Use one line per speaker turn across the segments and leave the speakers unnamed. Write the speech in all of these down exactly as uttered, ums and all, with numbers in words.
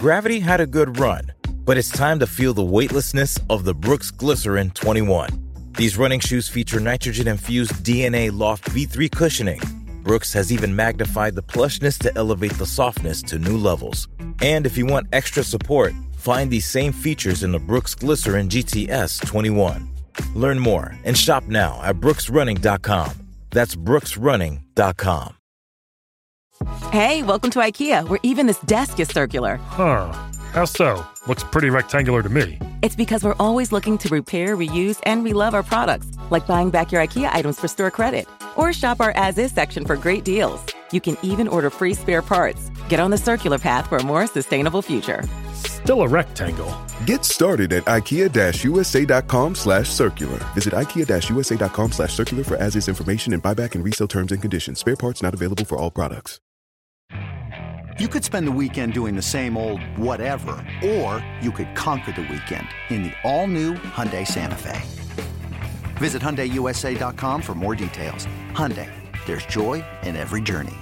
Gravity had a good run, but it's time to feel the weightlessness of the Brooks Glycerin twenty-one. These running shoes feature nitrogen-infused D N A Loft V three cushioning. Brooks has even magnified the plushness to elevate the softness to new levels. And if you want extra support, find these same features in the Brooks Glycerin G T S twenty-one. Learn more and shop now at brooks running dot com. That's brooks running dot com.
Hey, welcome to IKEA, where even this desk is circular.
Huh. How so? Looks pretty rectangular to me.
It's because we're always looking to repair, reuse, and relove our products, like buying back your IKEA items for store credit. Or shop our as-is section for great deals. You can even order free spare parts. Get on the circular path for a more sustainable future.
Still a rectangle.
Get started at ikea-usa.com slash circular. Visit ikea-usa.com slash circular for as-is information and buyback and resale terms and conditions. Spare parts not available for all products.
You could spend the weekend doing the same old whatever, or you could conquer the weekend in the all-new Hyundai Santa Fe. Visit Hyundai U S A dot com for more details. Hyundai, there's joy in every journey.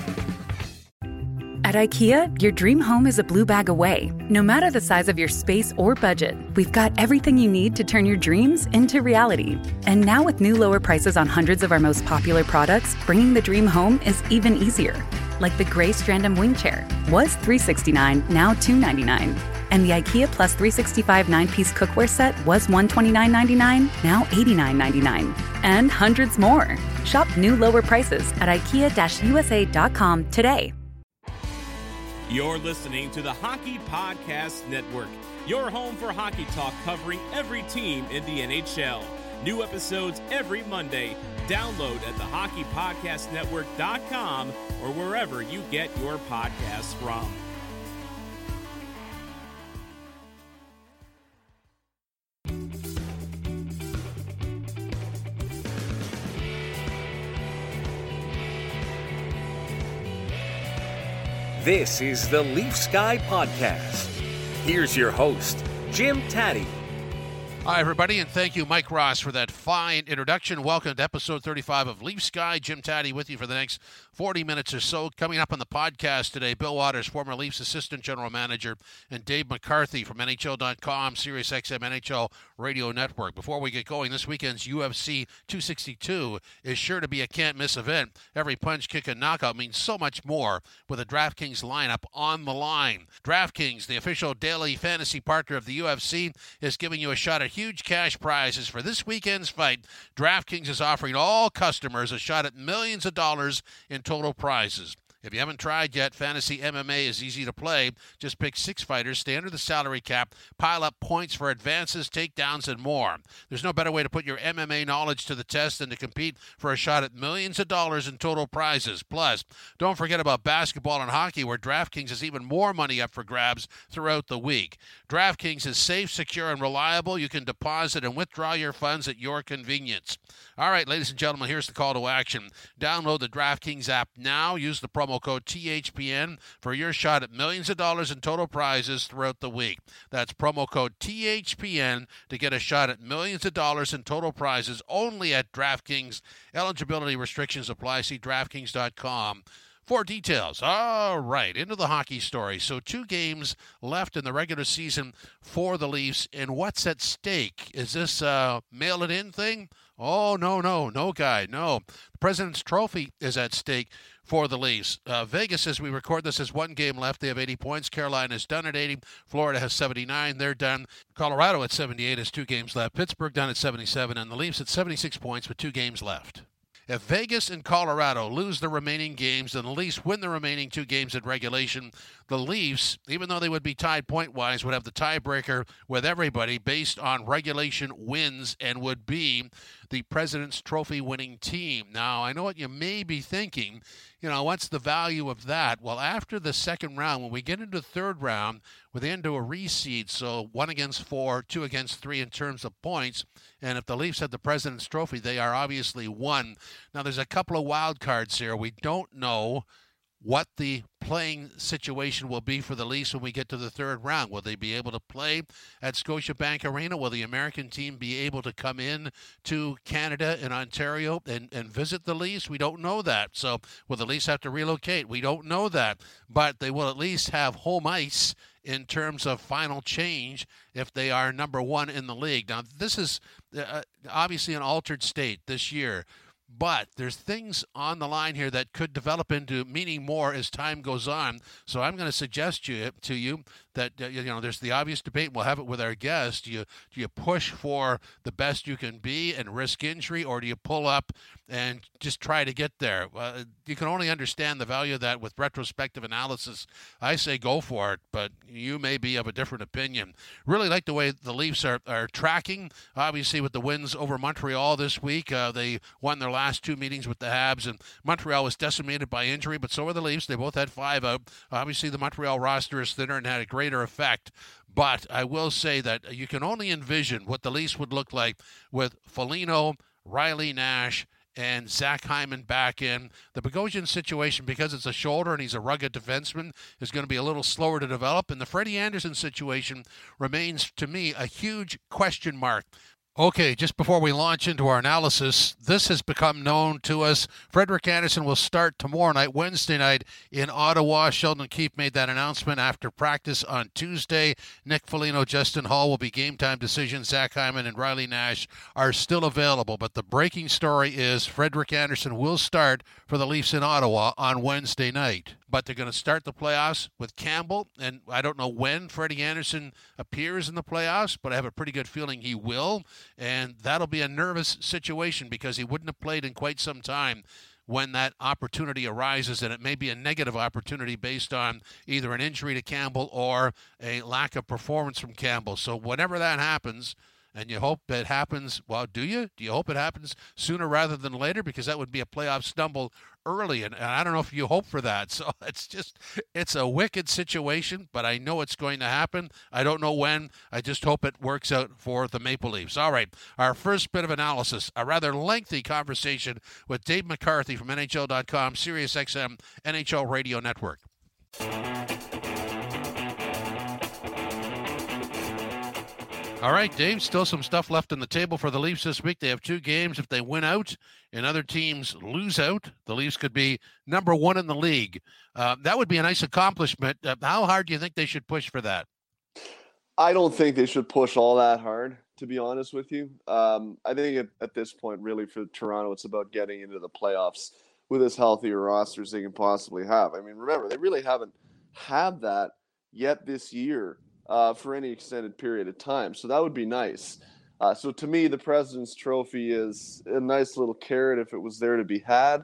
At IKEA, your dream home is a blue bag away. No matter the size of your space or budget, we've got everything you need to turn your dreams into reality. And now with new lower prices on hundreds of our most popular products, bringing the dream home is even easier. Like the gray Strandom wing chair, was three hundred sixty-nine dollars, now two hundred ninety-nine dollars. And the IKEA Plus three sixty-five nine-piece cookware set was one hundred twenty-nine dollars and ninety-nine cents, now eighty-nine dollars and ninety-nine cents. And hundreds more. Shop new lower prices at ikea U S A dot com today.
You're listening to the Hockey Podcast Network, your home for hockey talk covering every team in the N H L. New episodes every Monday. Download at the hockey podcast network dot com or wherever you get your podcasts from.
This is the Leaf Sky Podcast. Here's your host, Jim Taddy.
Hi, everybody, and thank you, Mike Ross, for that fine introduction. Welcome to episode thirty-five of Leaf Sky. Jim Taddy with you for the next forty minutes or so. Coming up on the podcast today, Bill Waters, former Leafs assistant general manager, and Dave McCarthy from N H L dot com, Sirius X M N H L Radio Network. Before we get going, this weekend's U F C two sixty-two is sure to be a can't-miss event. Every punch, kick, and knockout means so much more with a DraftKings lineup on the line. DraftKings, the official daily fantasy partner of the U F C, is giving you a shot at huge cash prizes for this weekend's fight. DraftKings is offering all customers a shot at millions of dollars in total prizes. If you haven't tried yet, Fantasy M M A is easy to play. Just pick six fighters, stay under the salary cap, pile up points for advances, takedowns, and more. There's no better way to put your M M A knowledge to the test than to compete for a shot at millions of dollars in total prizes. Plus, don't forget about basketball and hockey, where DraftKings has even more money up for grabs throughout the week. DraftKings is safe, secure, and reliable. You can deposit and withdraw your funds at your convenience. All right, ladies and gentlemen, here's the call to action. Download the DraftKings app now. Use the promo code T H P N for your shot at millions of dollars in total prizes throughout the week. That's promo code T H P N to get a shot at millions of dollars in total prizes only at DraftKings. Eligibility restrictions apply. See DraftKings dot com for details. All right, into the hockey story. So two games left in the regular season for the Leafs, and what's at stake? Is this a mail-it-in thing? Oh, no, no, no, guy, no. The President's Trophy is at stake for the Leafs. Uh, Vegas, as we record this, has one game left. They have eighty points. Carolina is done at eighty. Florida has seventy-nine. They're done. Colorado at seventy-eight has two games left. Pittsburgh done at seventy-seven. And the Leafs at seventy-six points with two games left. If Vegas and Colorado lose the remaining games and the Leafs win the remaining two games in regulation, the Leafs, even though they would be tied point-wise, would have the tiebreaker with everybody based on regulation wins and would be the President's Trophy winning team. Now, I know what you may be thinking. You know, what's the value of that? Well, after the second round, when we get into the third round, we're into a reseed, so one against four, two against three in terms of points. And if the Leafs had the President's Trophy, they are obviously one. Now, there's a couple of wild cards here. We don't know what the playing situation will be for the Leafs when we get to the third round. Will they be able to play at Scotiabank Arena? Will the American team be able to come in to Canada and Ontario and, and visit the Leafs? We don't know that. So will the Leafs have to relocate? We don't know that. But they will at least have home ice in terms of final change if they are number one in the league. Now, this is uh, obviously an altered state this year, but there's things on the line here that could develop into meaning more as time goes on. So I'm going to suggest you, to you that, uh, you know, there's the obvious debate, and we'll have it with our guests. Do you, do you push for the best you can be and risk injury, or do you pull up and just try to get there? Uh, you can only understand the value of that with retrospective analysis. I say go for it, but you may be of a different opinion. Really like the way the Leafs are, are tracking, obviously with the wins over Montreal this week. Uh, they won their last two meetings with the Habs, and Montreal was decimated by injury, but so were the Leafs. They both had five out. Obviously, the Montreal roster is thinner and had a greater effect. But I will say that you can only envision what the Leafs would look like with Foligno, Riley Nash, and Zach Hyman back in. The Bogosian situation, because it's a shoulder and he's a rugged defenseman, is going to be a little slower to develop. And the Freddie Anderson situation remains, to me, a huge question mark. Okay, just before we launch into our analysis, this has become known to us. Frederik Andersen will start tomorrow night, Wednesday night, in Ottawa. Sheldon Keefe made that announcement after practice on Tuesday. Nick Foligno, Justin Hall will be game-time decisions. Zach Hyman and Riley Nash are still available. But the breaking story is Frederik Andersen will start for the Leafs in Ottawa on Wednesday night. But they're going to start the playoffs with Campbell, and I don't know when Freddie Andersen appears in the playoffs, but I have a pretty good feeling he will, and that'll be a nervous situation because he wouldn't have played in quite some time when that opportunity arises, and it may be a negative opportunity based on either an injury to Campbell or a lack of performance from Campbell. So whenever that happens, and you hope it happens, well, do you? Do you hope it happens sooner rather than later? Because that would be a playoff stumble early, and, and I don't know if you hope for that. So it's just, it's a wicked situation, but I know it's going to happen. I don't know when. I just hope it works out for the Maple Leafs. All right, our first bit of analysis, a rather lengthy conversation with Dave McCarthy from N H L dot com, Sirius X M, N H L Radio Network. All right, Dave, still some stuff left on the table for the Leafs this week. They have two games. If they win out and other teams lose out, the Leafs could be number one in the league. Uh, that would be a nice accomplishment. Uh, how hard do you think they should push for that?
I don't think they should push all that hard, to be honest with you. Um, I think at, at this point, really, for Toronto, it's about getting into the playoffs with as healthy a roster as they can possibly have. I mean, remember, they really haven't had that yet this year. Uh, for any extended period of time. So that would be nice. Uh, so to me, the President's Trophy is a nice little carrot if it was there to be had.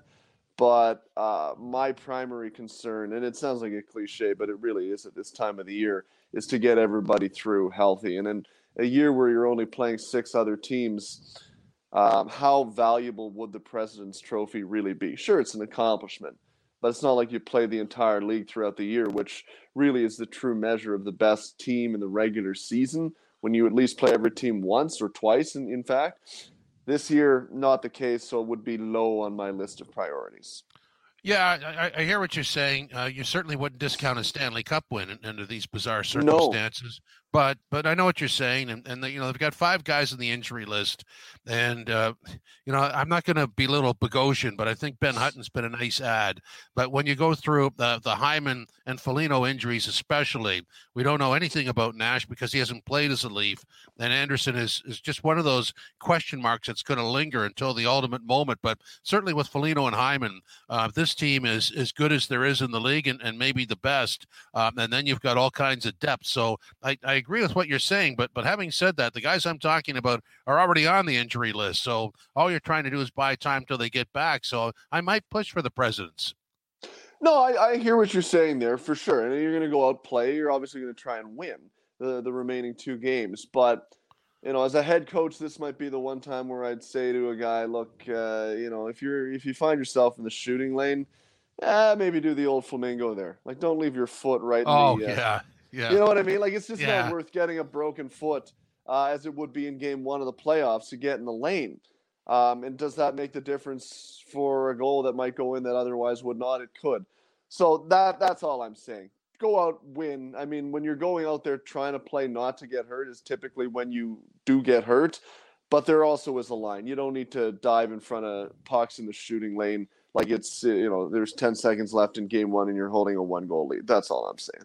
But uh, my primary concern, and it sounds like a cliche, but it really is at this time of the year, is to get everybody through healthy. And in a year where you're only playing six other teams, um, how valuable would the President's Trophy really be? Sure, it's an accomplishment, but it's not like you play the entire league throughout the year, which really is the true measure of the best team in the regular season, when you at least play every team once or twice, in, in fact. This year, not the case, so it would be low on my list of priorities.
Yeah, I, I hear what you're saying. Uh, you certainly wouldn't discount a Stanley Cup win under these bizarre circumstances. No. But but I know what you're saying, and, and you know they've got five guys on the injury list, and uh, you know I'm not going to belittle Bogosian, but I think Ben Hutton's been a nice add. But when you go through the the Hyman and Foligno injuries, especially, we don't know anything about Nash because he hasn't played as a Leaf, and Anderson is is just one of those question marks that's going to linger until the ultimate moment. But certainly with Foligno and Hyman, uh, this team is as good as there is in the league, and, and maybe the best. Um, and then you've got all kinds of depth. So I, I agree with what you're saying, but but having said that, the guys I'm talking about are already on the injury list. So all you're trying to do is buy time till they get back. So I might push for the Presidents.
No, I, I hear what you're saying there for sure. And you're going to go out play. You're obviously going to try and win the, the remaining two games. But, you know, as a head coach, this might be the one time where I'd say to a guy, look, uh, you know, if you're if you find yourself in the shooting lane, eh, maybe do the old flamingo there. Like, don't leave your foot right
oh,
in the... Uh,
yeah. Yeah.
You know what I mean? Like, it's just
yeah.
not worth getting a broken foot uh, as it would be in game one of the playoffs to get in the lane. Um, and does that make the difference for a goal that might go in that otherwise would not? It could. So that that's all I'm saying. Go out, win. I mean, when you're going out there trying to play not to get hurt is typically when you do get hurt. But there also is a line. You don't need to dive in front of pucks in the shooting lane like it's, you know, there's ten seconds left in game one and you're holding a one-goal lead. That's all I'm saying.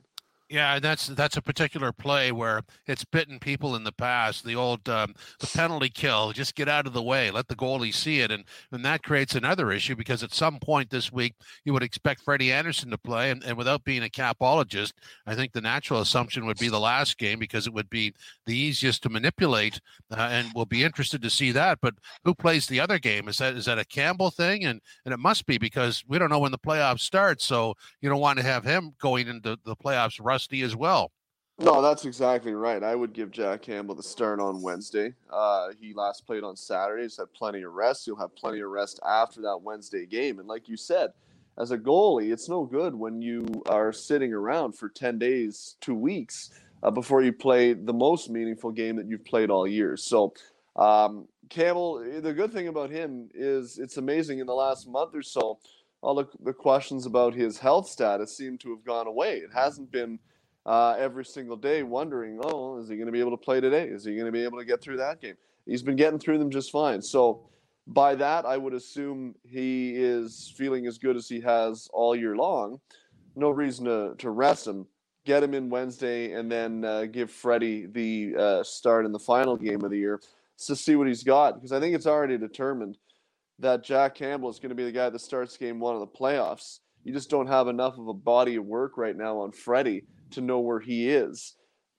Yeah, that's that's a particular play where it's bitten people in the past. The old um, the penalty kill, just get out of the way, let the goalie see it, and and that creates another issue because at some point this week you would expect Freddie Andersen to play, and, and without being a capologist, I think the natural assumption would be the last game because it would be the easiest to manipulate, uh, and we'll be interested to see that. But who plays the other game? Is that is that a Campbell thing? And and it must be because we don't know when the playoffs start, so you don't want to have him going into the playoffs rusty as well.
No, that's exactly right. I would give Jack Campbell the start on Wednesday. Uh, he last played on Saturday. He's had plenty of rest. He'll have plenty of rest after that Wednesday game. And like you said, as a goalie, it's no good when you are sitting around for ten days, two weeks uh, before you play the most meaningful game that you've played all year. So um, Campbell, the good thing about him is it's amazing in the last month or so, all the, the questions about his health status seem to have gone away. It hasn't been uh, every single day wondering, oh, is he going to be able to play today? Is he going to be able to get through that game? He's been getting through them just fine. So by that, I would assume he is feeling as good as he has all year long. No reason to, to rest him. Get him in Wednesday and then uh, give Freddie the uh, start in the final game of the year to see what he's got. Because I think it's already determined that Jack Campbell is going to be the guy that starts game one of the playoffs. You just don't have enough of a body of work right now on Freddie to know where he is.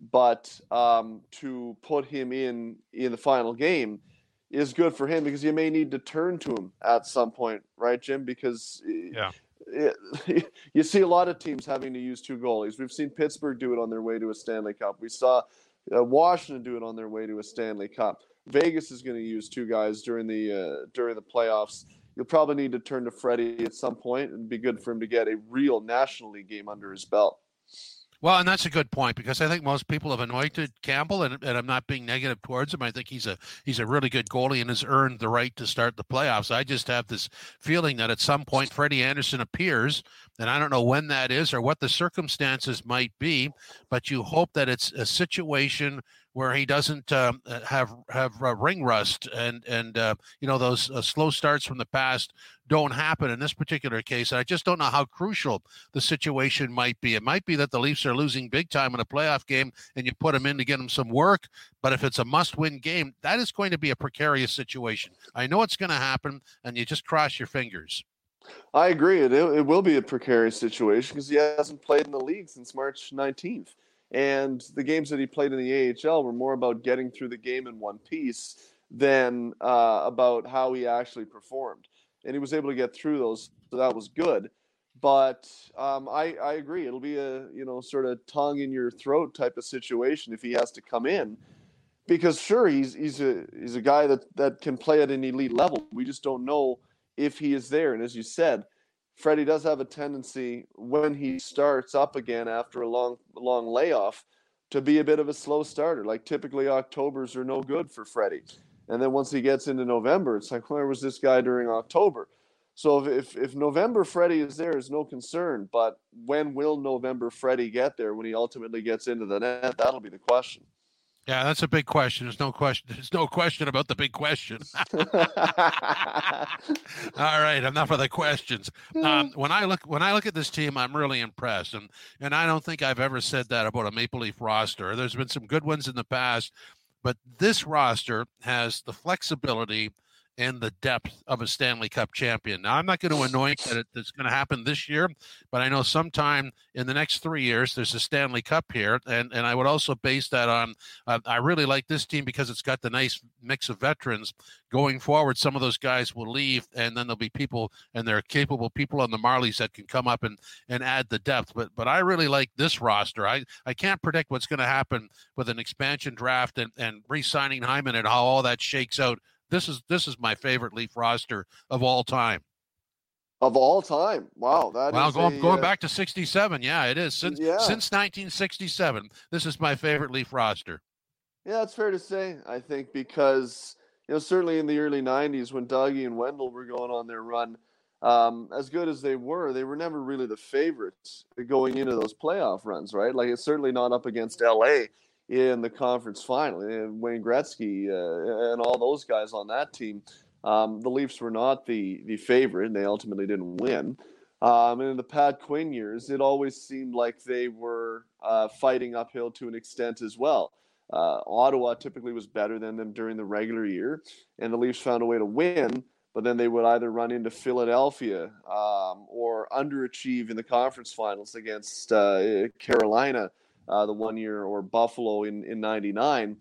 But um, to put him in in the final game is good for him because you may need to turn to him at some point, right, Jim? Because
yeah.
it, you see a lot of teams having to use two goalies. We've seen Pittsburgh do it on their way to a Stanley Cup. We saw uh, Washington do it on their way to a Stanley Cup. Vegas is going to use two guys during the uh, during the playoffs. You'll probably need to turn to Freddie at some point. It'd be good for him to get a real National League game under his belt.
Well, and that's a good point because I think most people have anointed Campbell, and, and I'm not being negative towards him. I think he's a he's a really good goalie and has earned the right to start the playoffs. I just have this feeling that at some point Freddie Andersen appears, and I don't know when that is or what the circumstances might be, but you hope that it's a situation where he doesn't um, have have uh, ring rust and and uh, you know those uh, slow starts from the past don't happen in this particular case. I just don't know how crucial the situation might be. It might be that the Leafs are losing big time in a playoff game and you put him in to get him some work, but if it's a must-win game, that is going to be a precarious situation. I know it's going to happen, and you just cross your fingers.
I agree. It, it will be a precarious situation because he hasn't played in the league since March nineteenth. And the games that he played in the A H L were more about getting through the game in one piece than uh, about how he actually performed. And he was able to get through those, so that was good. But um, I, I agree. It'll be a, you know, sort of tongue in your throat type of situation if he has to come in. Because sure, he's he's a he's a guy that, that can play at an elite level. We just don't know if he is there. And as you said, Freddie does have a tendency when he starts up again after a long, long layoff to be a bit of a slow starter. Like typically Octobers are no good for Freddie. And then once he gets into November, it's like, where was this guy during October? So if, if, if November Freddie is there, is no concern. But when will November Freddie get there when he ultimately gets into the net? That'll be the question.
Yeah, that's a big question. There's no question. There's no question about the big question. All right, enough of the questions. Um, when I look when I look at this team, I'm really impressed, and and I don't think I've ever said that about a Maple Leaf roster. There's been some good ones in the past, but this roster has the flexibility and the depth of a Stanley Cup champion. Now, I'm not going to anoint that it, it's going to happen this year, but I know sometime in the next three years, there's a Stanley Cup here. And, and I would also base that on, uh, I really like this team because it's got the nice mix of veterans. Going forward, some of those guys will leave, and then there'll be people, and they're capable people on the Marlies that can come up and, and add the depth. But but I really like this roster. I, I can't predict what's going to happen with an expansion draft and, and re-signing Hyman and how all that shakes out. This is this is my favorite Leaf roster of all time.
Of all time, wow! That
well,
is
going
a,
going
uh,
back to sixty-seven, yeah, it is since
yeah.
since nineteen sixty-seven. This is my favorite Leaf roster.
Yeah, it's fair to say. I think because you know certainly in the early nineties when Dougie and Wendell were going on their run, um, as good as they were, they were never really the favorites going into those playoff runs, right? Like it's certainly not up against L A in the conference final. Wayne Gretzky uh, and all those guys on that team, um, the Leafs were not the the favorite, and they ultimately didn't win. Um, and in the Pat Quinn years, it always seemed like they were uh, fighting uphill to an extent as well. Uh, Ottawa typically was better than them during the regular year, and the Leafs found a way to win, but then they would either run into Philadelphia um, or underachieve in the conference finals against uh, Carolina uh, the one year, or Buffalo in, in ninety-nine.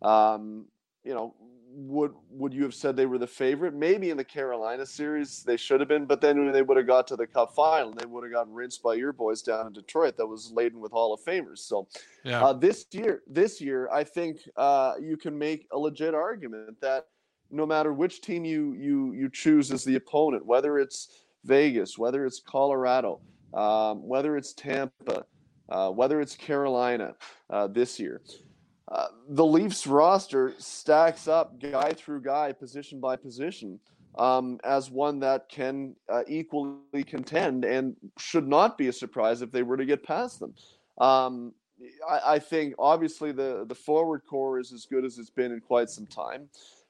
Um, you know, would would you have said they were the favorite? Maybe in the Carolina series they should have been, but then when they would have got to the Cup final, they would have gotten rinsed by your boys down in Detroit that was laden with Hall of Famers. So
yeah.
uh, this year, this year, I think uh, you can make a legit argument that no matter which team you you you choose as the opponent, whether it's Vegas, whether it's Colorado, um, whether it's Tampa, uh, whether it's Carolina uh, this year, Uh, the Leafs roster stacks up guy through guy, position by position, um, as one that can uh, equally contend and should not be a surprise if they were to get past them. Um, I, I think obviously the, the forward core is as good as it's been in quite some time.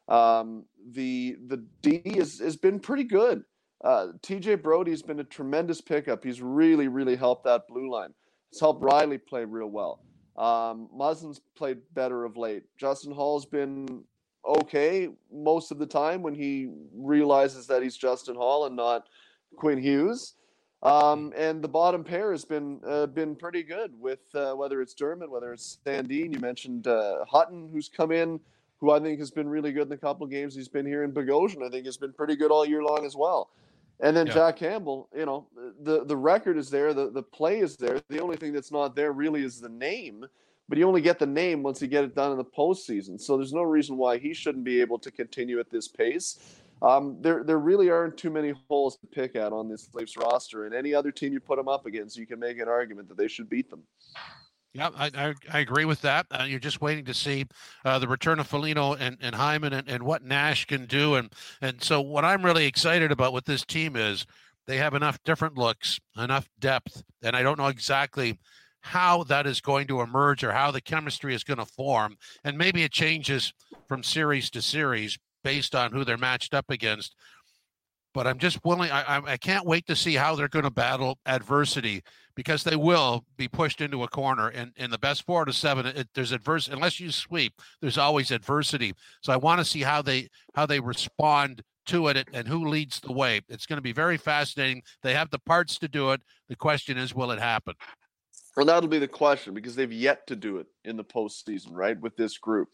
Um, the the D is, has been pretty good. Uh, T J Brody's been a tremendous pickup. He's really, really helped that blue line. It's helped Riley play real well. Um, Muslin's played better of late. Justin Hall's been okay most of the time when he realizes that he's Justin Hall and not Quinn Hughes. Um, and the bottom pair has been uh, been pretty good with uh, whether it's Dermott, whether it's Sandin. You mentioned uh, Hutton, who's come in, who I think has been really good in the couple of games he's been here. And Bogosian, I think, has been pretty good all year long as well. And then yeah. Jack Campbell, you know, the, the record is there, the, the play is there. The only thing that's not there really is the name, but you only get the name once you get it done in the postseason. So there's no reason why he shouldn't be able to continue at this pace. Um, there there really aren't too many holes to pick at on this Leafs roster, and any other team you put them up against, you can make an argument that they should beat them.
Yeah, I, I, I agree with that. Uh, you're just waiting to see uh, the return of Foligno and, and Hyman and, and what Nash can do. And, and so what I'm really excited about with this team is they have enough different looks, enough depth, and I don't know exactly how that is going to emerge or how the chemistry is going to form. And maybe it changes from series to series based on who they're matched up against. But I'm just willing, I, I can't wait to see how they're going to battle adversity, because they will be pushed into a corner. And in the best four out of seven, it, there's adversity. Unless you sweep, there's always adversity. So I want to see how they how they respond to it and who leads the way. It's going to be very fascinating. They have the parts to do it. The question is, will it happen?
Well, that'll be the question, because they've yet to do it in the postseason, right, with this group.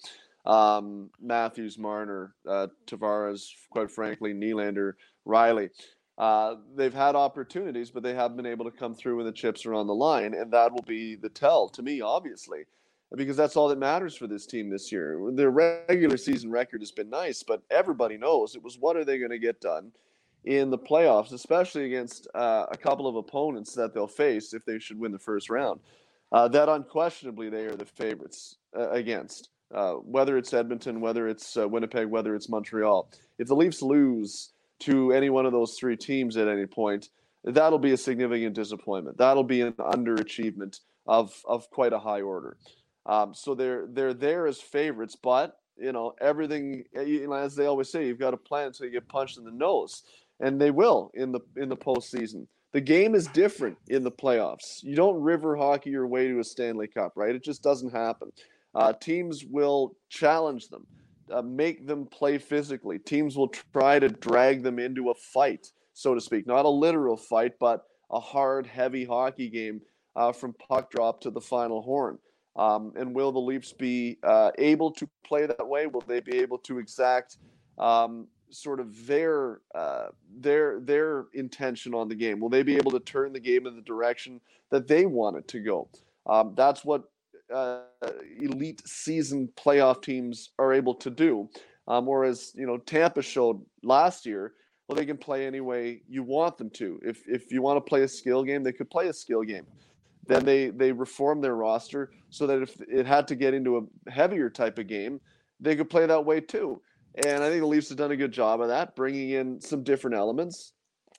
Um, Matthews, Marner, uh, Tavares, quite frankly, Nylander, Riley. Uh, they've had opportunities, but they haven't been able to come through when the chips are on the line, and that will be the tell to me, obviously, because that's all that matters for this team this year. Their regular season record has been nice, but everybody knows it was what are they going to get done in the playoffs, especially against uh, a couple of opponents that they'll face if they should win the first round. Uh, that unquestionably they are the favorites uh, against. Uh, whether it's Edmonton, whether it's uh, Winnipeg, whether it's Montreal. If the Leafs lose to any one of those three teams at any point, that'll be a significant disappointment. That'll be an underachievement of of quite a high order. Um, so they're they're there as favorites, but you know everything. You know, as they always say, you've got to plan until you get punched in the nose, and they will in the in the postseason. The game is different in the playoffs. You don't river hockey your way to a Stanley Cup, right? It just doesn't happen. Uh, teams will challenge them, uh, make them play physically. Teams will try to drag them into a fight, so to speak. Not a literal fight, but a hard, heavy hockey game uh, from puck drop to the final horn. Um, and will the Leafs be uh, able to play that way? Will they be able to exact um, sort of their uh, their their intention on the game? Will they be able to turn the game in the direction that they want it to go? Um, that's what Uh, elite season playoff teams are able to do. Um, whereas, you know, Tampa showed last year, well, they can play any way you want them to. If if you want to play a skill game, they could play a skill game. Then they, they reformed their roster so that if it had to get into a heavier type of game, they could play that way too. And I think the Leafs have done a good job of that, bringing in some different elements.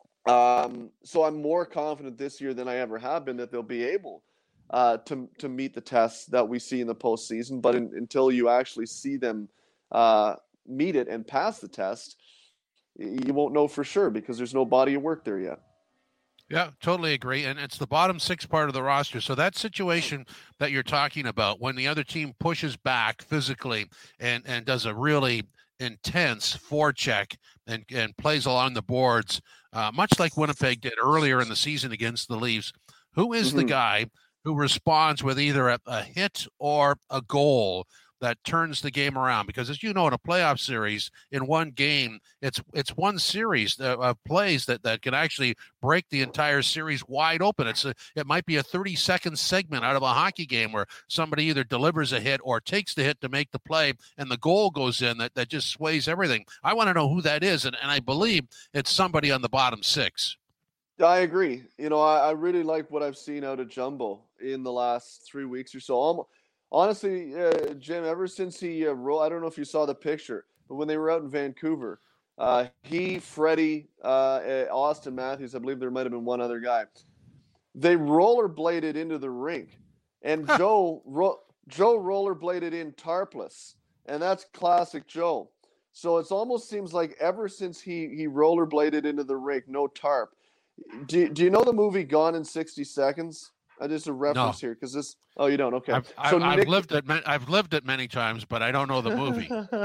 Um, so I'm more confident this year than I ever have been that they'll be able Uh, to to meet the tests that we see in the postseason, but in, until you actually see them uh, meet it and pass the test, you won't know for sure because there's no body of work there yet.
Yeah, totally agree. And it's the bottom six part of the roster. So that situation that you're talking about, when the other team pushes back physically and, and does a really intense forecheck and, and plays along the boards, uh, much like Winnipeg did earlier in the season against the Leafs, who is mm-hmm. the guy who responds with either a, a hit or a goal that turns the game around? Because as you know, in a playoff series, in one game, it's it's one series of plays that, that can actually break the entire series wide open. It's a, it might be a thirty-second segment out of a hockey game where somebody either delivers a hit or takes the hit to make the play, and the goal goes in that, that just sways everything. I want to know who that is, and, and I believe it's somebody on the bottom six.
I agree. You know, I, I really like what I've seen out of Jumbo in the last three weeks or so. Almost, Honestly, uh, Jim, ever since he uh, rolled, I don't know if you saw the picture, but when they were out in Vancouver, uh, he, Freddie, uh, Austin Matthews, I believe there might have been one other guy, they rollerbladed into the rink, and Joe ro- Joe rollerbladed in tarpless, and that's classic Joe. So it almost seems like ever since he, he rollerbladed into the rink, no tarp. Do, do you know the movie Gone in sixty seconds? Uh, just a reference no. here, because this. Oh, you don't? Okay.
I've, so I've, Nick... I've lived it. I've lived it many times, but I don't know the movie.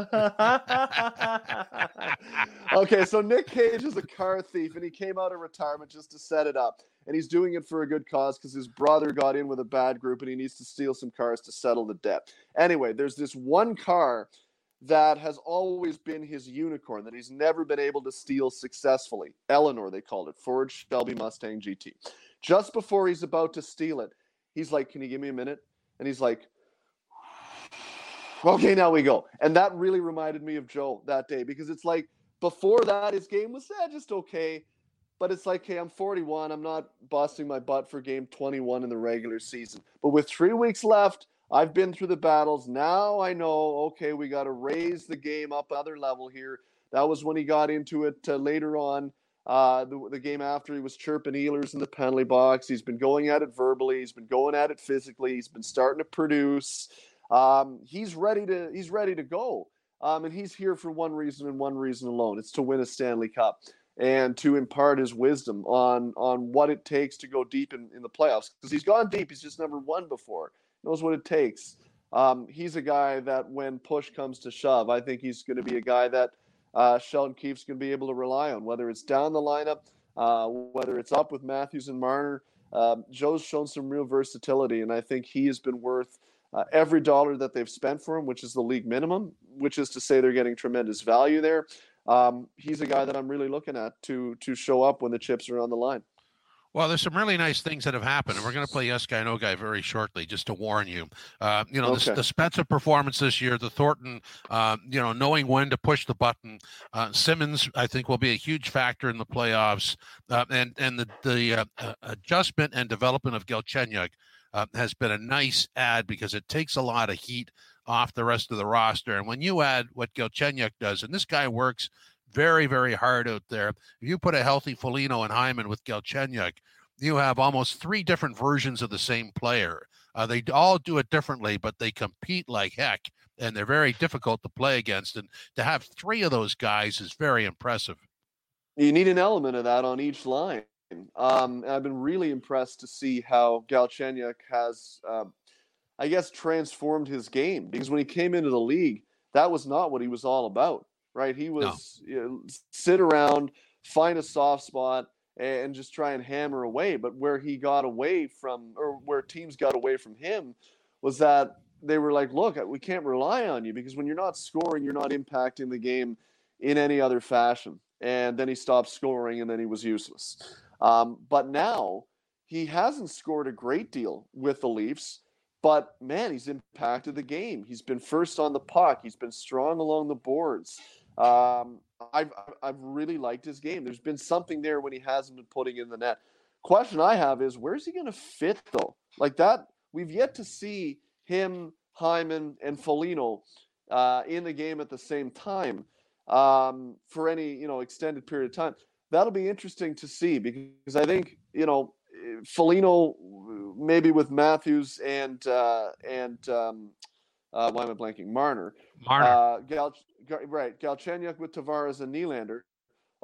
Okay, so Nick Cage is a car thief, and he came out of retirement just to set it up, and he's doing it for a good cause because his brother got in with a bad group, and he needs to steal some cars to settle the debt. Anyway, there's this one car that has always been his unicorn that he's never been able to steal successfully. Eleanor, they called it, Ford Shelby Mustang G T. Just before he's about to steal it, he's like, "Can you give me a minute?" And he's like, "Okay, now we go." And that really reminded me of Joe that day, because it's like before that, his game was eh, just okay. But it's like, hey, I'm forty-one. I'm not busting my butt for game twenty-one in the regular season. But with three weeks left, I've been through the battles. Now I know, okay, we got to raise the game up another level here. That was when he got into it uh, later on. Uh, the, the game after, he was chirping Ehlers in the penalty box. He's been going at it verbally. He's been going at it physically. He's been starting to produce. Um, he's ready to. He's ready to go. Um, and he's here for one reason and one reason alone. It's to win a Stanley Cup and to impart his wisdom on on what it takes to go deep in, in the playoffs. Because he's gone deep. He's just never won before. He knows what it takes. Um, he's a guy that when push comes to shove, I think he's going to be a guy that Uh, Sheldon Keefe's going to be able to rely on, whether it's down the lineup, uh, whether it's up with Matthews and Marner. Uh, Joe's shown some real versatility, and I think he has been worth uh, every dollar that they've spent for him, which is the league minimum, which is to say they're getting tremendous value there. Um, he's a guy that I'm really looking at to to show up when the chips are on the line.
Well, there's some really nice things that have happened, and we're going to play Yes Guy, No Guy very shortly, just to warn you. Uh, you know, okay. the, the Spencer performance this year, the Thornton, uh, you know, knowing when to push the button. Uh, Simmons, I think, will be a huge factor in the playoffs, uh, and and the the uh, uh, adjustment and development of Galchenyuk uh, has been a nice add, because it takes a lot of heat off the rest of the roster. And when you add what Galchenyuk does, and this guy works very, very hard out there. If you put a healthy Foligno and Hyman with Galchenyuk, you have almost three different versions of the same player. Uh, they all do it differently, but they compete like heck, and they're very difficult to play against. And to have three of those guys is very impressive.
You need an element of that on each line. Um, and I've been really impressed to see how Galchenyuk has, uh, I guess, transformed his game. Because when he came into the league, that was not what he was all about. Right, he was no. you know, sit around, find a soft spot, and just try and hammer away. But where he got away from, or where teams got away from him, was that they were like, "Look, we can't rely on you, because when you're not scoring, you're not impacting the game in any other fashion." And then he stopped scoring, and then he was useless. Um, but now he hasn't scored a great deal with the Leafs. But, man, he's impacted the game. He's been first on the puck. He's been strong along the boards. Um, I've I've really liked his game. There's been something there when he hasn't been putting in the net. Question I have is, where's he going to fit, though? Like that, we've yet to see him, Hyman, and Foligno uh, in the game at the same time um, for any, you know, extended period of time. That'll be interesting to see, because I think, you know, Foligno maybe with Matthews and uh, and um, uh, why am I blanking? Marner.
Marner.
Uh, Gal, right. Galchenyuk with Tavares and Nylander.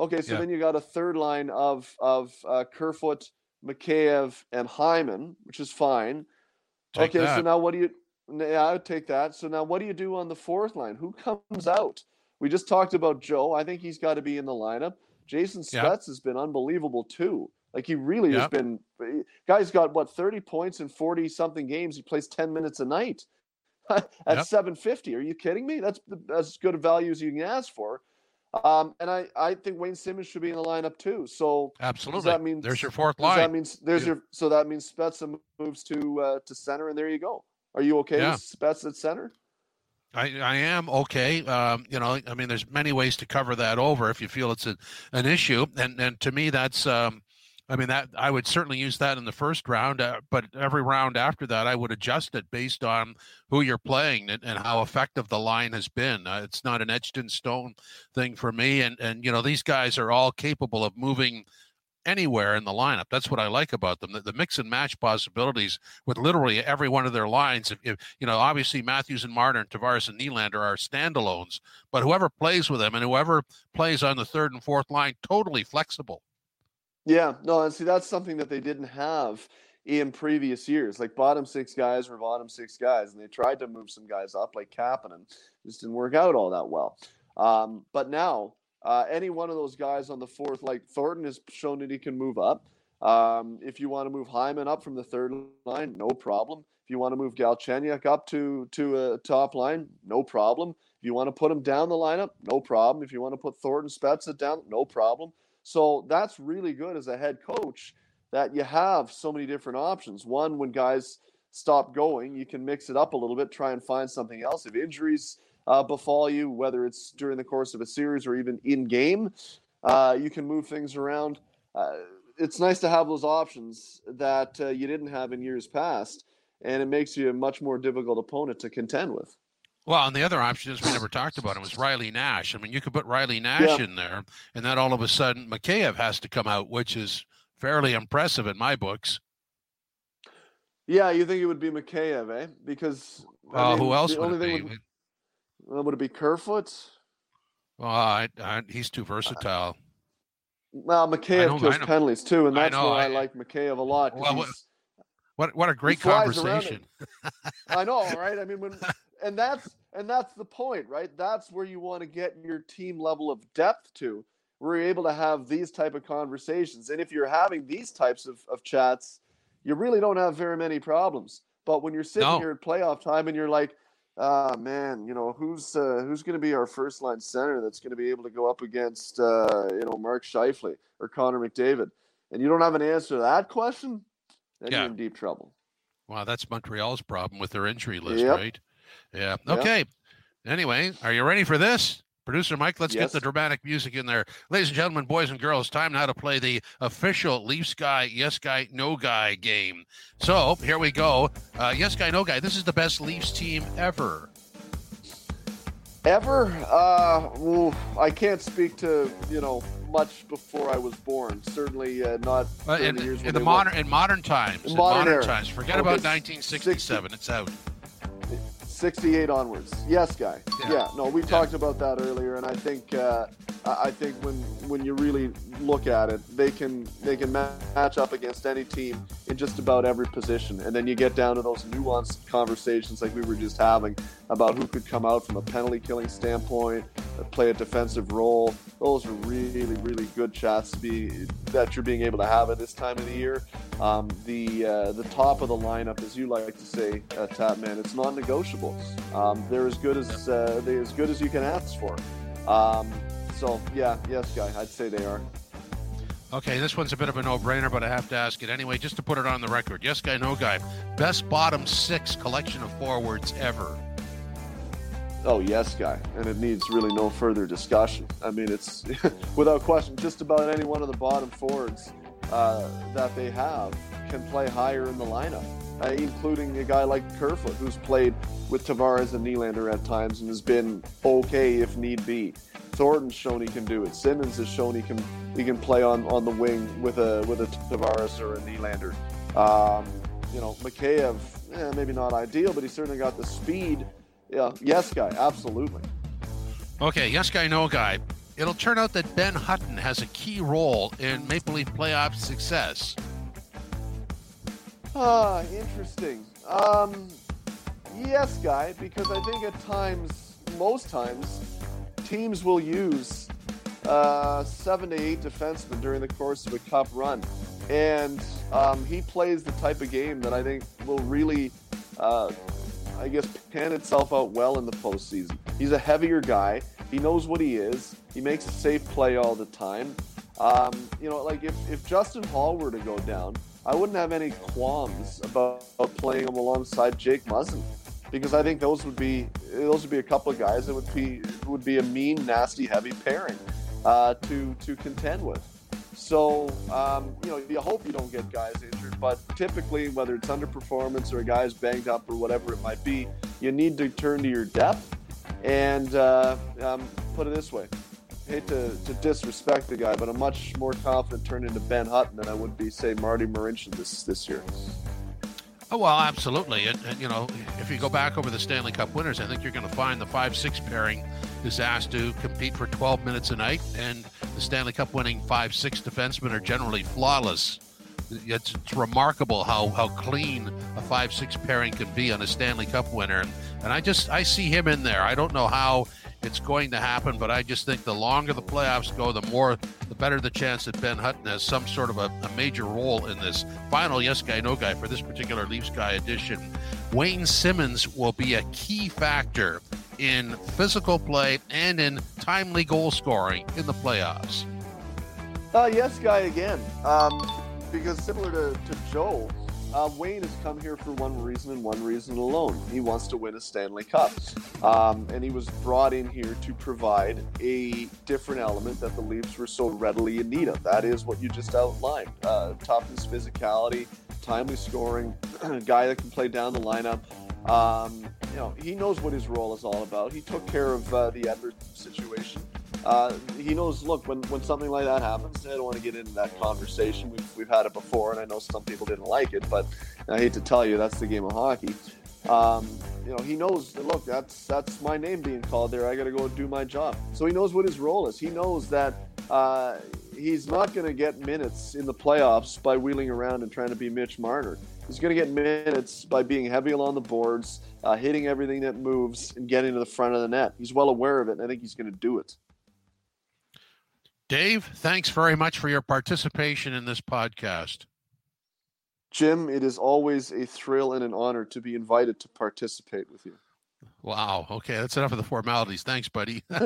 Okay, so
Yeah.
then you got a third line of of uh, Kerfoot, Mikheyev, and Hyman, which is fine.
Take
okay,
that.
so now what do you? Yeah, I would take that. So now what do you do on the fourth line? Who comes out? We just talked about Joe. I think he's got to be in the lineup. Jason Spezza
Yeah.
has been unbelievable too. Like he really
Yeah.
has been. Guy's got what thirty points in forty something games. He plays ten minutes a night at
Yep.
seven fifty. Are you kidding me? That's as good a value as you can ask for. Um, and I, I think Wayne Simmons should be in the lineup too. So
Absolutely.
does that mean
There's your fourth
does
line.
that mean there's
Yeah.
your so that means Spezza moves to uh, to center, and there you go. Are you okay
Yeah.
with Spezza at center?
I, I am okay. Um, you know, I mean, there's many ways to cover that over if you feel it's a, an issue. And and to me, that's, um, I mean, that I would certainly use that in the first round. Uh, but every round after that, I would adjust it based on who you're playing and, and how effective the line has been. Uh, it's not an etched in stone thing for me. And and you know, these guys are all capable of moving anywhere in the lineup. That's what I like about them. The, the mix and match possibilities with literally every one of their lines. If, if you know, obviously Matthews and Marner and Tavares and Nylander are standalones, but whoever plays with them and whoever plays on the third and fourth line, totally flexible.
Yeah, no, and see that's something that they didn't have in previous years. Like bottom six guys were bottom six guys, and they tried to move some guys up, like Kapanen, just didn't work out all that well. Um, but now. Uh, any one of those guys on the fourth, like Thornton has shown that he can move up. Um, if you want to move Hyman up from the third line, no problem. If you want to move Galchenyuk up to, to a top line, no problem. If you want to put him down the lineup, no problem. If you want to put Thornton Spezza down, no problem. So that's really good as a head coach that you have so many different options. One, when guys stop going, you can mix it up a little bit, try and find something else. If injuries Uh, befall you, whether it's during the course of a series or even in game, uh, you can move things around. Uh, it's nice to have those options that uh, you didn't have in years past, and it makes you a much more difficult opponent to contend with.
Well, and the other option is we never talked about him was Riley Nash. I mean, you could put Riley Nash
Yeah.
in there, and then all of a sudden Mikheyev has to come out, which is fairly impressive in my books.
Yeah, you think it would be Mikheyev, eh? Because I
Uh,
mean,
who else
the
would
only
it
thing
be?
would, uh, would it be Kerfoot?
Well, I, I, he's too versatile.
Well,
I
Mikheyev
know-
kills
I know.
penalties too, and
I
that's
know,
where I,
I-
like Mikheyev a lot. 'cause
Well, what-
he's-
What what a great
He flies around
conversation.
I know, right? I mean, when and that's and that's the point, right? That's where you want to get your team level of depth to, where you're able to have these type of conversations. And if you're having these types of, of chats, you really don't have very many problems. But when you're sitting
No.
here at playoff time and you're like, ah, man, you know, who's uh, who's going to be our first line center that's going to be able to go up against, uh, you know, Mark Scheifele or Connor McDavid, and you don't have an answer to that question, then
Yeah.
you're in deep trouble.
Wow, that's Montreal's problem with their injury list,
Yep.
right? Yeah.
Yep.
Okay. Anyway, are you ready for this? Producer Mike, let's get
Yes.
the dramatic music in there. Ladies and gentlemen, boys and girls, time now to play the official Leafs Guy, Yes Guy, No Guy game. So here we go. Uh, yes Guy, No Guy. This is the best Leafs team ever.
Ever? Uh, ooh, I can't speak to, you know, much before I was born. Certainly uh, not
Uh,
during
in
the years
in
when
the
they
modern in modern times.
In
In
modern
modern
era.
times. Forget
Okay,
about nineteen sixty-seven. It's out.
won sixty-eight onwards. Yes, guy.
Yeah.
Yeah. No, we
Yeah.
talked about that earlier, and I think uh, I I think when when you really look at it, they can they can ma- match up against any team in just about every position, and then you get down to those nuanced conversations like we were just having about who could come out from a penalty killing standpoint, uh, play a defensive role. Those are really really good chats to be that you're being able to have at this time of the year. Um, the uh, the top of the lineup, as you like to say, uh, Tapman, it's non-negotiable. Um, they're as good as uh, they're as good as you can ask for. Um, so yeah, yes, guy, I'd say they are.
Okay, this one's a bit of a no-brainer, but I have to ask it anyway, just to put it on the record. Yes Guy, No Guy. Best bottom six collection of forwards ever.
Oh, yes, guy, and it needs really no further discussion. I mean, it's without question, just about any one of the bottom forwards uh, that they have can play higher in the lineup, uh, including a guy like Kerfoot, who's played with Tavares and Nylander at times and has been okay if need be. Thornton's shown he can do it. Simmons has shown he can he can play on, on the wing with a with a Tavares or a Nylander. Um, you know, Mikheyev, eh, maybe not ideal, but he's certainly got the speed. Yeah, yes, guy, absolutely.
Okay, Yes Guy, No Guy. it'll turn out that Ben Hutton has a key role in Maple Leaf playoff success?
Ah, interesting. Um, yes, Guy, because I think at times, most times, teams will use uh, seven to eight defensemen during the course of a cup run. And um, he plays the type of game that I think will really, uh, I guess, pan itself out well in the postseason. He's a heavier guy. He knows what he is. He makes a safe play all the time. Um, you know, like if, if Justin Hall were to go down, I wouldn't have any qualms about, about playing him alongside Jake Muzzin, because I think those would be those would be a couple of guys that would be would be a mean, nasty, heavy pairing uh, to to contend with. So um, you know, you hope you don't get guys injured, but typically, whether it's underperformance or a guy's banged up or whatever it might be, you need to turn to your depth. And uh, um, put it this way. Hate to, to disrespect the guy, but I'm much more confident turning into Ben Hutton than I would be, say, Marty Marincin this this year.
Oh, well, absolutely. And, and, you know, if you go back over the Stanley Cup winners, I think you're going to find the five six pairing is asked to compete for twelve minutes a night, and the Stanley Cup winning five six defensemen are generally flawless. It's, it's remarkable how, how clean a five six pairing can be on a Stanley Cup winner. And, and I just, I see him in there. I don't know how it's going to happen, but I just think the longer the playoffs go, the more, the better the chance that Ben Hutton has some sort of a, a major role in this. Final yes guy, no guy for this particular Leafs guy edition. Wayne Simmons will be a key factor in physical play and in timely goal scoring in the playoffs.
Uh, yes guy again, um, because similar to, to Joe, Uh, Wayne has come here for one reason and one reason alone. He wants to win a Stanley Cup. Um, and he was brought in here to provide a different element that the Leafs were so readily in need of. That is what you just outlined. Uh, toughness, physicality, timely scoring, a guy that can play down the lineup. Um, you know, he knows what his role is all about. He took care of uh, the Edwards situation. Uh, he knows, look, when, when something like that happens, I don't want to get into that conversation. We've, we've had it before, and I know some people didn't like it, but I hate to tell you, that's the game of hockey. Um, you know, he knows, look, that's that's my name being called there. I got to go do my job. So he knows what his role is. He knows that uh, he's not going to get minutes in the playoffs by wheeling around and trying to be Mitch Marner. He's going to get minutes by being heavy along the boards, uh, hitting everything that moves, and getting to the front of the net. He's well aware of it, and I think he's going to do it.
Dave, thanks very much for your participation in this podcast.
Jim, it is always a thrill and an honor to be invited to participate with you.
Wow. Okay, that's enough of the formalities. Thanks, buddy. And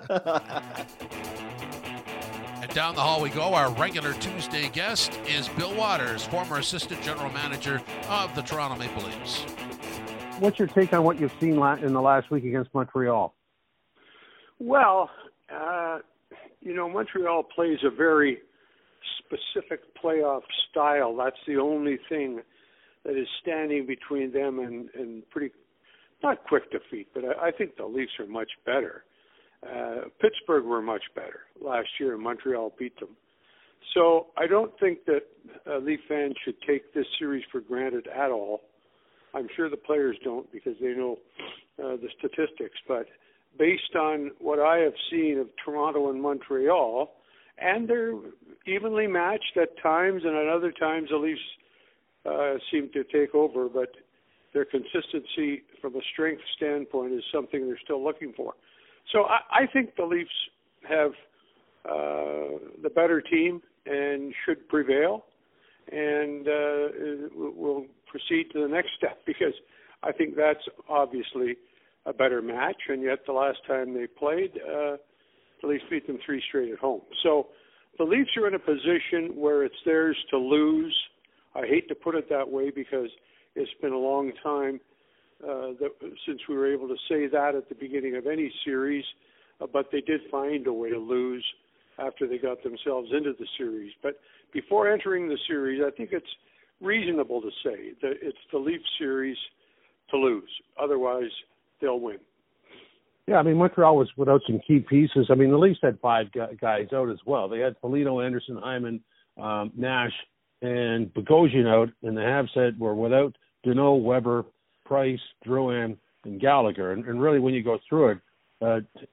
down the hall we go. Our regular Tuesday guest is Bill Watters, former assistant general manager of the Toronto Maple Leafs.
What's your take on what you've seen in the last week against Montreal?
Well, uh, you know, Montreal plays a very specific playoff style. That's the only thing that is standing between them and, and pretty, not quick defeat, but I, I think the Leafs are much better. Uh, Pittsburgh were much better last year, and Montreal beat them. So I don't think that uh, Leaf fans should take this series for granted at all. I'm sure the players don't, because they know uh, the statistics, but based on what I have seen of Toronto and Montreal, and they're evenly matched at times, and at other times the Leafs uh, seem to take over, but their consistency from a strength standpoint is something they're still looking for. So I, I think the Leafs have uh, the better team and should prevail, and uh, we'll proceed to the next step, because I think that's obviously a better match, and yet the last time they played, uh, the Leafs beat them three straight at home. So the Leafs are in a position where it's theirs to lose. I hate to put it that way, because it's been a long time uh, that, since we were able to say that at the beginning of any series, uh, but they did find a way to lose after they got themselves into the series. But before entering the series, I think it's reasonable to say that it's the Leafs series to lose. Otherwise, they'll win.
Yeah, I mean, Montreal was without some key pieces. I mean, the Leafs had five guys out as well. They had Polino, Anderson, Hyman, um, Nash, and Bogosian out, and the Habs had were without Deneau, Weber, Price, Drouin, and Gallagher. And, and really, when you go through it, uh,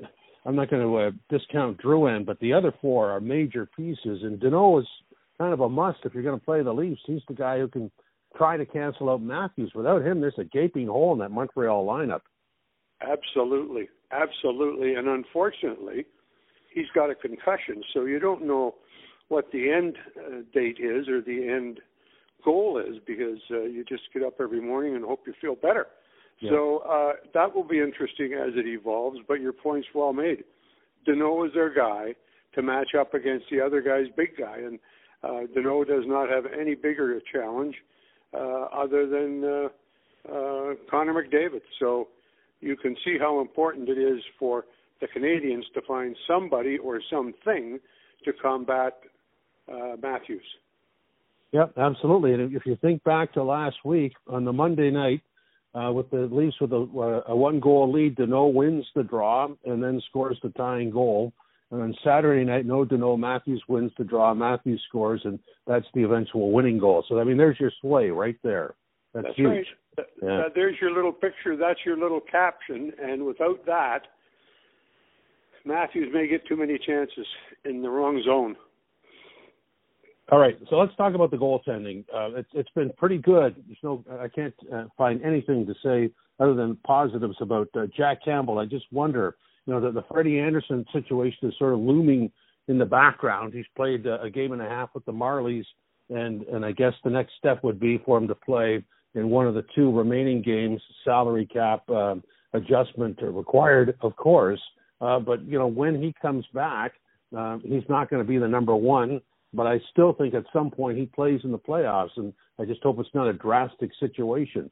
I'm not going to uh, discount Drouin, but the other four are major pieces. And Danault is kind of a must if you're going to play the Leafs. He's the guy who can try to cancel out Matthews. Without him, there's a gaping hole in that Montreal lineup.
Absolutely, absolutely. And unfortunately, he's got a concussion, so you don't know what the end uh, date is or the end goal is, because uh, you just get up every morning and hope you feel better. Yeah. So uh, that will be interesting as it evolves, but your point's well made. Danault is their guy to match up against the other guy's big guy, and uh, Danault does not have any bigger a challenge uh, other than uh, uh, Connor McDavid. So you can see how important it is for the Canadiens to find somebody or something to combat uh, Matthews.
Yep, absolutely. And if you think back to last week on the Monday night, uh, with the Leafs with a, a one-goal lead, Danault wins the draw and then scores the tying goal. And on Saturday night, no Danault, Matthews wins the draw, Matthews scores, and that's the eventual winning goal. So, I mean, there's your sway right there. That's,
that's
huge.
Right.
Yeah.
Uh, there's your little picture. That's your little caption. And without that, Matthews may get too many chances in the wrong zone.
All right, so let's talk about the goaltending. Uh, it's, it's been pretty good. There's no, I can't uh, find anything to say other than positives about uh, Jack Campbell. I just wonder, you know, the, the Freddie Anderson situation is sort of looming in the background. He's played uh, a game and a half with the Marlies, and, and I guess the next step would be for him to play in one of the two remaining games, salary cap uh, adjustment required, of course. Uh, but, you know, when he comes back, uh, he's not going to be the number one. But I still think at some point he plays in the playoffs, and I just hope it's not a drastic situation.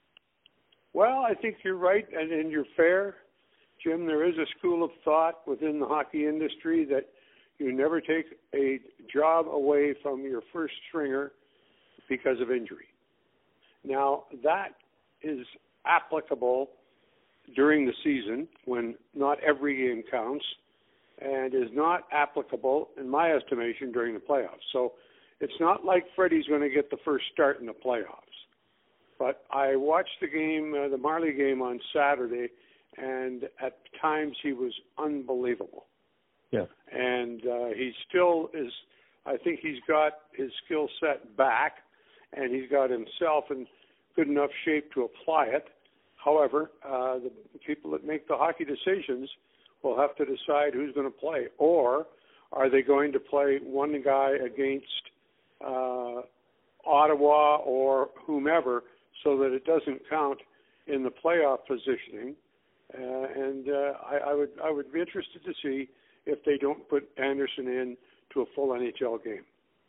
Well, I think you're right, and, and you're fair, Jim. There is a school of thought within the hockey industry that you never take a job away from your first stringer because of injury. Now, that is applicable during the season when not every game counts, and is not applicable, in my estimation, during the playoffs. So it's not like Freddie's going to get the first start in the playoffs. But I watched the game, uh, the Marley game on Saturday, and at times he was unbelievable.
Yeah.
And uh, he still is, I think he's got his skill set back, and he's got himself in good enough shape to apply it. However, uh, the people that make the hockey decisions will have to decide who's going to play, or are they going to play one guy against uh, Ottawa or whomever so that it doesn't count in the playoff positioning? Uh, and uh, I, I would I would be interested to see if they don't put Anderson in to a full N H L game.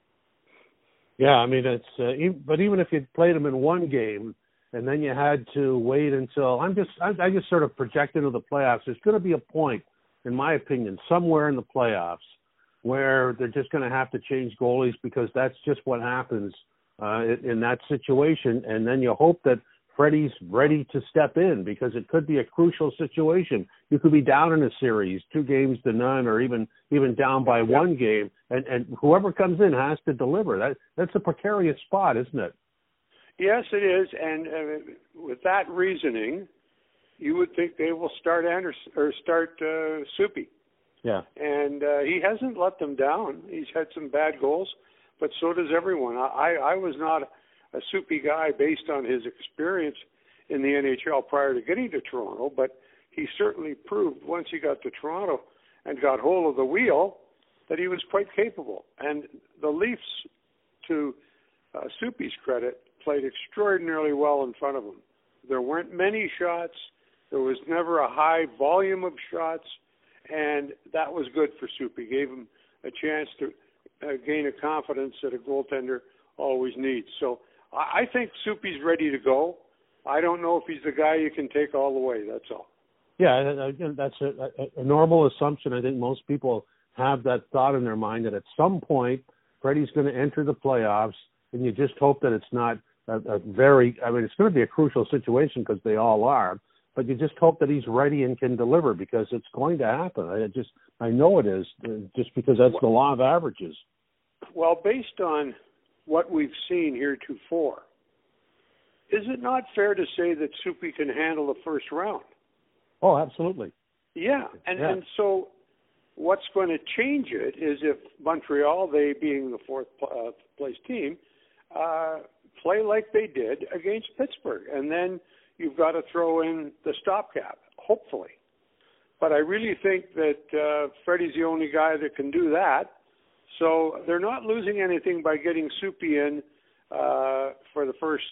Yeah, I mean it's uh, even, but even if you played him in one game and then you had to wait until I'm just I, I just sort of project into the playoffs. There's going to be a point, in my opinion, somewhere in the playoffs where they're just going to have to change goalies because that's just what happens uh, in, in that situation. And then you hope that Freddie's ready to step in because it could be a crucial situation. You could be down in a series, two games to none, or even even down by one game, and, and whoever comes in has to deliver. That that's a precarious spot, isn't it?
Yes, it is, and uh, with that reasoning, you would think they will start Anderson or start uh, Soupy.
Yeah,
and uh, he hasn't let them down. He's had some bad goals, but so does everyone. I, I was not a Soupy guy based on his experience in the N H L prior to getting to Toronto, but he certainly proved once he got to Toronto and got hold of the wheel that he was quite capable. And the Leafs, to uh, Soupy's credit, played extraordinarily well in front of him. There weren't many shots. There was never a high volume of shots, and that was good for Soupy. Gave him a chance to uh, gain a confidence that a goaltender always needs. So I, I think Soupy's ready to go. I don't know if he's the guy you can take all the way. That's all.
Yeah, again, that's a, a, a normal assumption. I think most people have that thought in their mind that at some point Freddie's going to enter the playoffs, and you just hope that it's not a, a very, I mean, it's going to be a crucial situation because they all are, but you just hope that he's ready and can deliver because it's going to happen. I just, I know it is, just because that's the law of averages.
Well, based on what we've seen heretofore, is it not fair to say that Soupy can handle the first round?
Oh, absolutely.
Yeah, and,
yeah.
and so what's going to change it is if Montreal, they being the fourth uh, place team, uh, play like they did against Pittsburgh. And then you've got to throw in the stopgap, hopefully. But I really think that uh, Freddie's the only guy that can do that. So they're not losing anything by getting Soupy in uh, for the first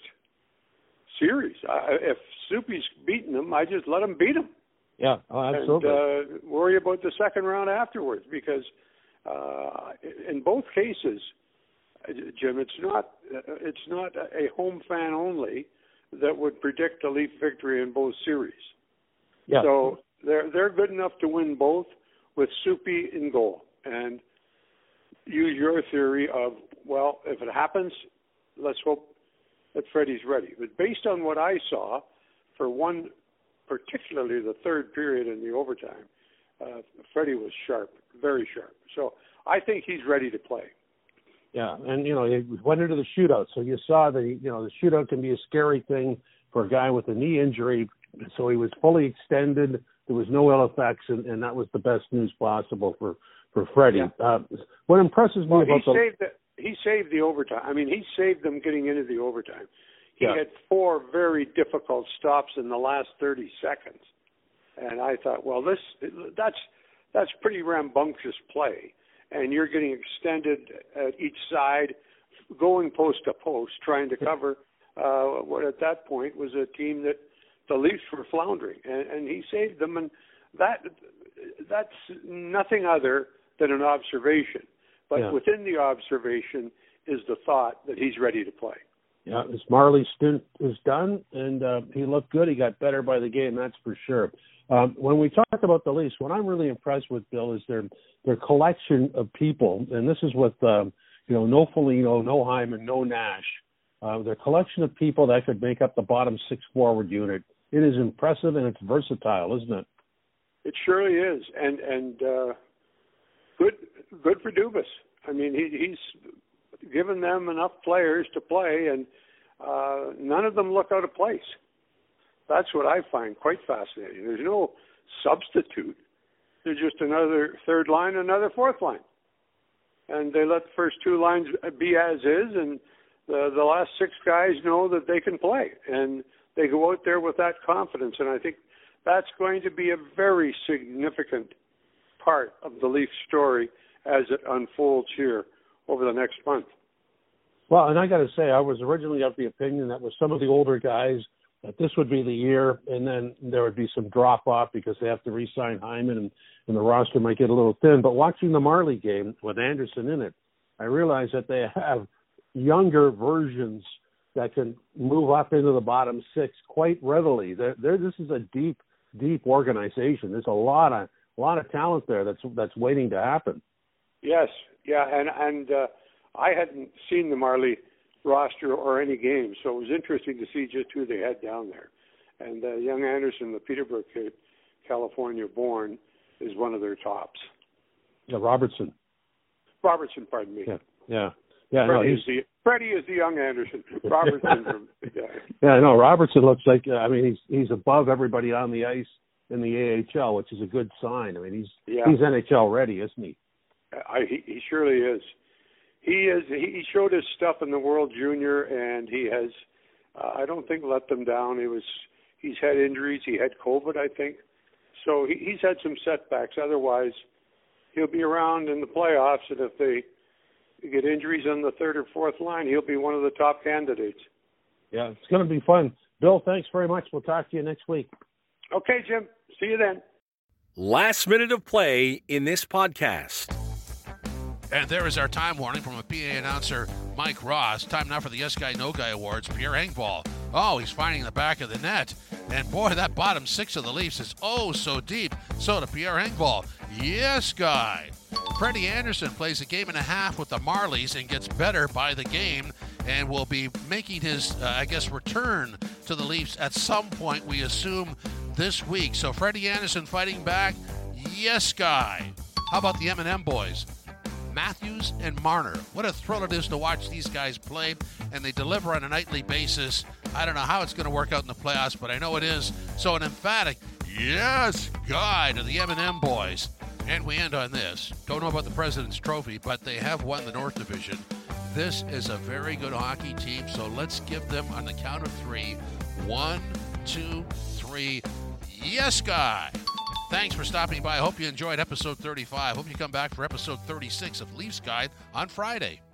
series. Uh, if Soupy's beating them, I just let him beat them.
Yeah, oh, absolutely.
And uh, worry about the second round afterwards, because uh, in both cases, Jim, it's not it's not a home fan only that would predict a Leaf victory in both series.
Yeah.
So they're they're good enough to win both with Soupy in goal. And use your theory of, well, if it happens, let's hope that Freddie's ready. But based on what I saw, for one, particularly the third period in the overtime, uh, Freddie was sharp, very sharp. So I think he's ready to play.
Yeah, and, you know, he went into the shootout, so you saw that, he, you know, the shootout can be a scary thing for a guy with a knee injury, so he was fully extended. There was no ill effects, and, and that was the best news possible for, for Freddie. Yeah. Uh, what impresses me
well,
about
he
the...
Saved the, he saved the overtime. I mean, he saved them getting into the overtime. He
yeah.
had four very difficult stops in the last thirty seconds. And I thought, well, this that's that's pretty rambunctious play. And you're getting extended at each side, going post to post, trying to cover uh, what at that point was a team that the Leafs were floundering. And, and he saved them. And that that's nothing other than an observation. But
yeah.
within the observation is the thought that he's ready to play.
Yeah, his Marley stint is done, and uh, he looked good. He got better by the game, that's for sure. Um, when we talk about the Leafs, what I'm really impressed with, Bill, is their their collection of people, and this is with uh, you know no Foligno, no Hyman, no Nash. Uh, their collection of people that could make up the bottom six forward unit. It is impressive and it's versatile, isn't it?
It surely is, and and uh, good good for Dubas. I mean, he, he's given them enough players to play, and uh, none of them look out of place. That's what I find quite fascinating. There's no substitute. There's just another third line, another fourth line. And they let the first two lines be as is, and the, the last six guys know that they can play. And they go out there with that confidence. And I think that's going to be a very significant part of the Leafs story as it unfolds here over the next month.
Well, and I got to say, I was originally of the opinion that with some of the older guys, that this would be the year, and then there would be some drop-off because they have to re-sign Hyman, and, and the roster might get a little thin. But watching the Marley game with Anderson in it, I realized that they have younger versions that can move up into the bottom six quite readily. They're, they're, this is a deep, deep organization. There's a lot of a lot of talent there that's that's waiting to happen.
Yes, yeah, and and uh, I hadn't seen the Marley roster or any games, so it was interesting to see just who they had down there. And uh, young Anderson, the Peterborough kid, California born, is one of their tops.
Yeah, Robertson.
Robertson, pardon me.
Yeah, yeah, yeah.
Freddie,
no,
is the, Freddie is the young Anderson. Robertson. yeah.
yeah, no, Robertson looks like. Uh, I mean, he's he's above everybody on the ice in the A H L, which is a good sign. I mean, he's
yeah.
he's N H L ready, isn't he?
I, he, he surely is. He is. He showed his stuff in the World Junior, and he has. Uh, I don't think let them down. He was. He's had injuries. He had COVID, I think. So he, he's had some setbacks. Otherwise, he'll be around in the playoffs. And if they get injuries on the third or fourth line, he'll be one of the top candidates.
Yeah, it's going to be fun. Bill, thanks very much. We'll talk to you next week.
Okay, Jim. See you then.
Last minute of play in this podcast.
And there is our time warning from a P A announcer, Mike Ross. Time now for the Yes Guy, No Guy Awards. Pierre Engvall. Oh, he's finding the back of the net. And boy, that bottom six of the Leafs is oh so deep. So to Pierre Engvall. Yes Guy. Freddie Anderson plays a game and a half with the Marlies and gets better by the game and will be making his, uh, I guess, return to the Leafs at some point, we assume, this week. So Freddie Anderson fighting back. Yes Guy. How about the M and M boys? Matthews and Marner. What a thrill it is to watch these guys play, and they deliver on a nightly basis. I don't know how it's going to work out in the playoffs, but I know it is. So an emphatic Yes, guy to the M and M boys. And we end on this. Don't know about the President's Trophy, but they have won the North Division. This is a very good hockey team, so let's give them on the count of three. One, two, three. Yes, guy. Thanks for stopping by. I hope you enjoyed episode thirty-five. Hope you come back for episode thirty-six of Leafs Guide on Friday.